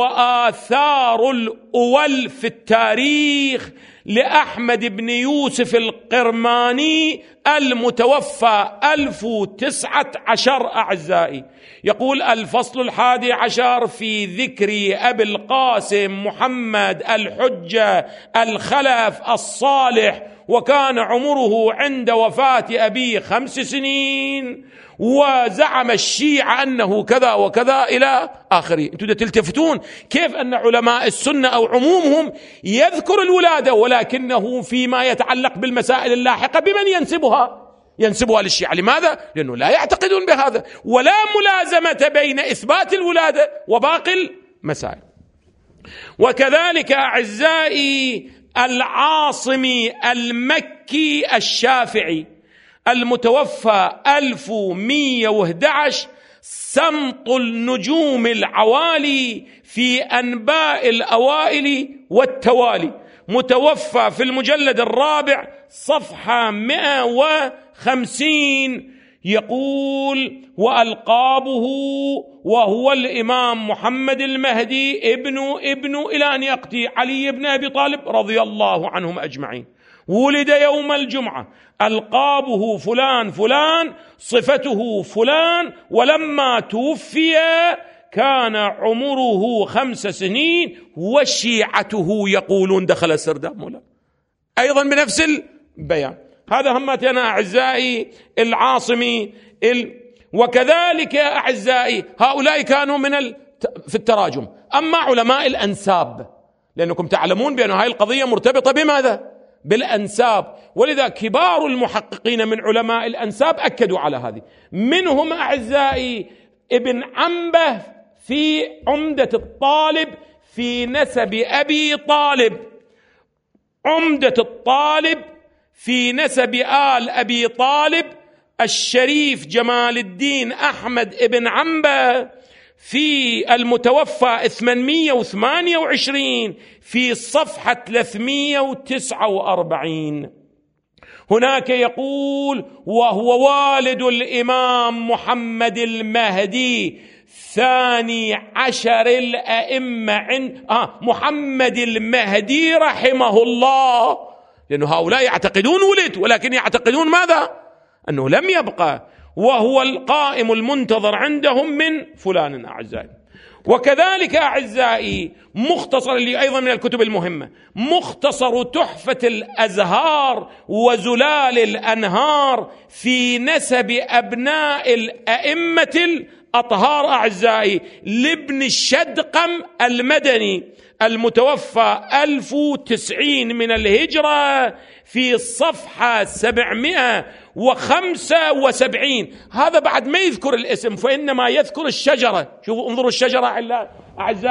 وآثار الأول في التاريخ لأحمد بن يوسف القرماني المتوفى ألف وتسعة عشر أعزائي، يقول الفصل الحادي عشر في ذكر أبي القاسم محمد الحجة الخلف الصالح، وكان عمره عند وفاة أبيه خمس سنين، وزعم الشيعة أنه كذا وكذا إلى آخره. أنتم تلتفتون كيف أن علماء السنة أو عمومهم يذكر الولادة، ولكنه فيما يتعلق بالمسائل اللاحقة بمن ينسبها؟ ينسبها للشيعة. لماذا؟ لأنه لا يعتقدون بهذا، ولا ملازمة بين إثبات الولادة وباقي المسائل. وكذلك أعزائي العاصمي المكي الشافعي المتوفى ألف ومئة وأحد عشر، سمط النجوم العوالي في أنباء الأوائل والتوالي، متوفى في المجلد الرابع صفحة مئة وخمسين، يقول وألقابه وهو الإمام محمد المهدي ابن ابن إلى أن يأتي علي بن أبي طالب رضي الله عنهم أجمعين. ولد يوم الجمعة، ألقابه فلان فلان، صفته فلان، ولما توفي كان عمره خمس سنين، وشيعته يقولون دخل السرداب مولا، أيضا بنفس البيان. هذا همتنا أعزائي العاصمي ال... وكذلك أعزائي هؤلاء كانوا من ال... في التراجم. أما علماء الأنساب، لأنكم تعلمون بأن هذه القضية مرتبطة بماذا؟ بالأنساب، ولذا كبار المحققين من علماء الأنساب أكدوا على هذه. منهم أعزائي ابن عنبه في عمدة الطالب في نسب أبي طالب، عمدة الطالب في نسب آل أبي طالب، الشريف جمال الدين أحمد ابن عنبه في المتوفى ثمانمئة وثمانية وعشرين في صفحة ثلاثمئة وتسعة وأربعين. هناك يقول وهو والد الإمام محمد المهدي ثاني عشر الأئمة عند آه محمد المهدي رحمه الله، لأن هؤلاء يعتقدون ولد، ولكن يعتقدون ماذا؟ أنه لم يبقى، وهو القائم المنتظر عندهم من فلان أعزائي. وكذلك أعزائي مختصر اللي أيضا من الكتب المهمة، مختصر تحفة الأزهار وزلال الأنهار في نسب أبناء الأئمة الأطهار أعزائي لابن الشدقم المدني المتوفى ألف وتسعين من الهجرة في الصفحة سبعمئة وخمسة وسبعين. هذا بعد ما يذكر الاسم، فإنما يذكر الشجرة. شوفوا انظروا الشجرة أعزائي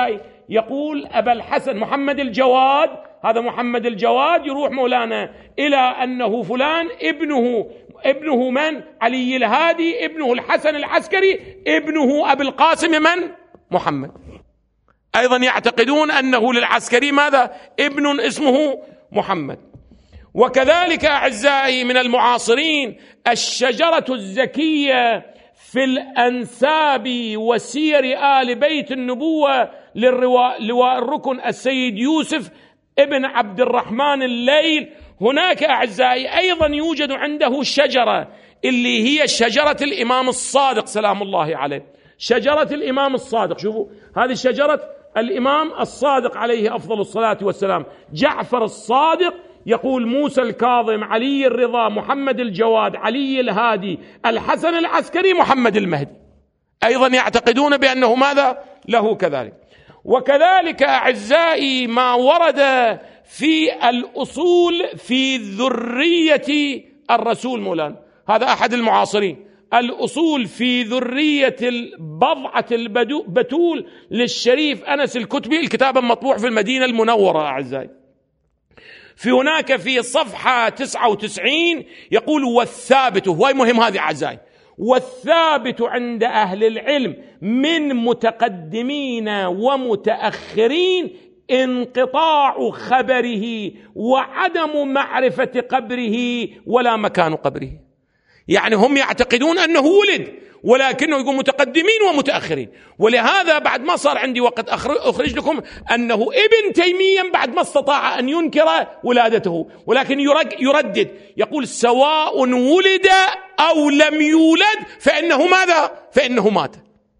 يقول أبا الحسن محمد الجواد، هذا محمد الجواد يروح مولانا إلى أنه فلان ابنه ابنه من؟ علي الهادي، ابنه الحسن العسكري، ابنه أبي القاسم من؟ محمد. أيضا يعتقدون أنه للعسكري ماذا؟ ابن اسمه محمد. وكذلك أعزائي من المعاصرين الشجرة الزكية في الأنساب وسير آل بيت النبوة للواء الركن السيد يوسف ابن عبد الرحمن الليل. هناك أعزائي أيضا يوجد عنده شجرة اللي هي شجرة الإمام الصادق سلام الله عليه، شجرة الإمام الصادق. شوفوا هذه شجرة الإمام الصادق عليه أفضل الصلاة والسلام، جعفر الصادق، يقول موسى الكاظم، علي الرضا، محمد الجواد، علي الهادي، الحسن العسكري، محمد المهدي. أيضا يعتقدون بأنه ماذا؟ له كذلك. وكذلك أعزائي ما ورد في الأصول في ذرية الرسول مولانا، هذا أحد المعاصرين، الأصول في ذرية البضعة البتول للشريف أنس الكتبي، الكتاب مطبوع في المدينة المنورة أعزائي. في هناك في صفحة تسعة وتسعين يقول والثابت، وهو مهم هذه أعزائي، والثابت عند أهل العلم من متقدمين ومتأخرين انقطاع خبره وعدم معرفة قبره ولا مكان قبره. يعني هم يعتقدون أنه ولد، ولكنه يقول متقدمين ومتأخرين. ولهذا بعد ما صار عندي وقت أخرج لكم أنه ابن تيمية بعد ما استطاع أن ينكر ولادته، ولكن يردد يقول سواء ولد أو لم يولد فإنه ماذا؟ فإنه مات.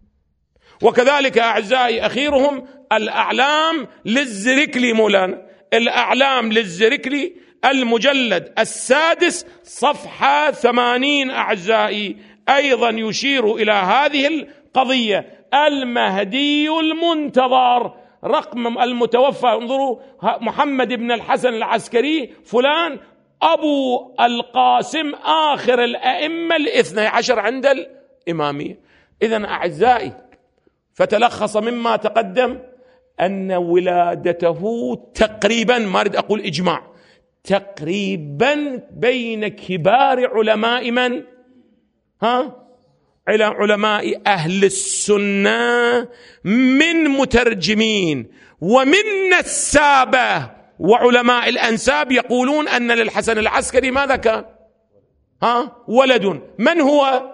وكذلك أعزائي أخيرهم الأعلام للزركلي مولانا، الأعلام للزركلي المجلد السادس صفحة ثمانين أعزائي، أيضا يشير إلى هذه القضية. المهدي المنتظر رقم المتوفى، انظروا محمد بن الحسن العسكري فلان أبو القاسم آخر الأئمة الاثنى عشر عند الإمامية. إذن أعزائي فتلخص مما تقدم أن ولادته تقريبا، ما أريد أقول إجماع، تقريبا بين كبار علماء من؟ ها؟ علماء أهل السنة من مترجمين ومن نسابة وعلماء الأنساب يقولون أن للحسن العسكري ماذا كان؟ ها؟ ولد. من هو؟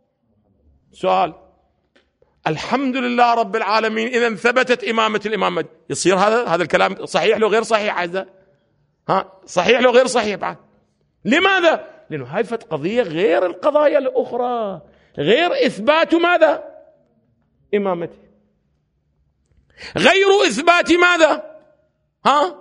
سؤال. الحمد لله رب العالمين، إذن ثبتت إمامة الإمام مهدي. يصير هذا هذا الكلام صحيح لو غير صحيح هذا؟ ها؟ صحيح لو غير صحيح بعد. لماذا؟ لأنه هاي فت قضية غير القضايا الأخرى، غير إثبات ماذا؟ إمامته، غير إثبات ماذا؟ ها؟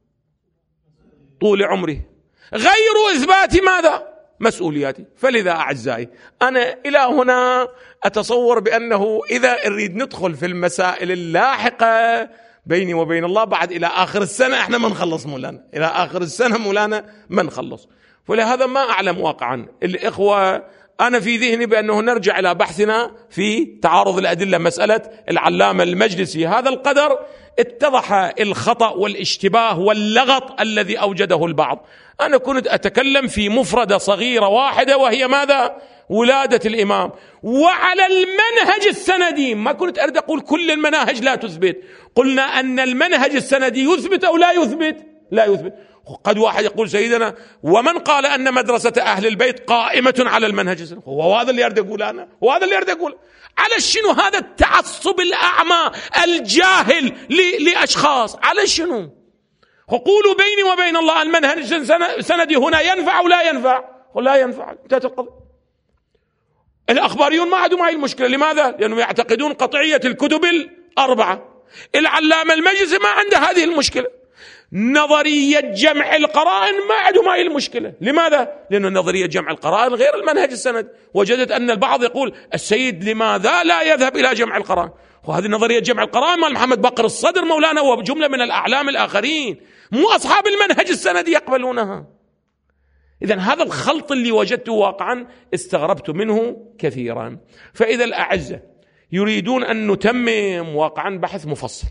طول عمره، غير إثبات ماذا؟ مسؤولياتي. فلذا أعزائي أنا إلى هنا أتصور بأنه إذا أريد ندخل في المسائل اللاحقة بيني وبين الله بعد إلى آخر السنة احنا ما نخلص مولانا، إلى آخر السنة مولانا ما نخلص. ولهذا ما أعلم واقعا الإخوة، أنا في ذهني بأنه نرجع إلى بحثنا في تعارض الأدلة، مسألة العلامة المجلسي هذا القدر اتضح الخطأ والاشتباه واللغط الذي أوجده البعض. أنا كنت أتكلم في مفردة صغيرة واحدة وهي ماذا؟ ولادة الإمام، وعلى المنهج السندي. ما كنت أريد أقول كل المناهج لا تثبت، قلنا أن المنهج السندي يثبت أو لا يثبت؟ لا يثبت. قد واحد يقول سيدنا ومن قال أن مدرسة أهل البيت قائمة على المنهج السندي؟ هو هذا اللي أريد أقول أنا، وهذا اللي أريد أقول. على شنو هذا التعصب الأعمى الجاهل لأشخاص؟ على شنو؟ قولوا بيني وبين الله المنهج السندي هنا ينفع أو لا ينفع؟ لا ينفع، انتهت القضية. الأخباريون ما عندهم هاي المشكلة. لماذا؟ لأنهم يعتقدون قطعية الكتب الأربعة. العلامة المجلسي ما عنده هذه المشكلة. نظرية جمع القرائن ما عندهم هاي المشكلة. لماذا؟ لأن نظرية جمع القرائن غير المنهج السند. وجدت أن البعض يقول السيد لماذا لا يذهب إلى جمع القرائن؟ وهذه نظرية جمع القرائن مال محمد بقر الصدر مولانا وجملة من الأعلام الآخرين، مو أصحاب المنهج السندي يقبلونها. إذن هذا الخلط اللي وجدته واقعا استغربت منه كثيرا. فإذا الأعزة يريدون أن نتمم واقعا بحث مفصل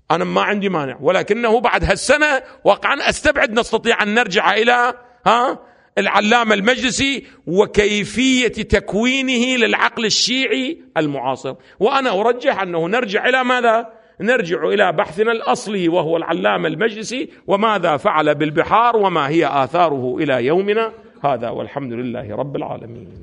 أنا ما عندي مانع، ولكنه بعد هالسنة واقعا أستبعد نستطيع أن نرجع إلى ها العلامة المجلسي وكيفية تكوينه للعقل الشيعي المعاصر. وأنا أرجح أنه نرجع إلى ماذا؟ نرجع إلى بحثنا الأصلي وهو العلامة المجلسي وماذا فعل بالبحار وما هي آثاره إلى يومنا هذا، والحمد لله رب العالمين.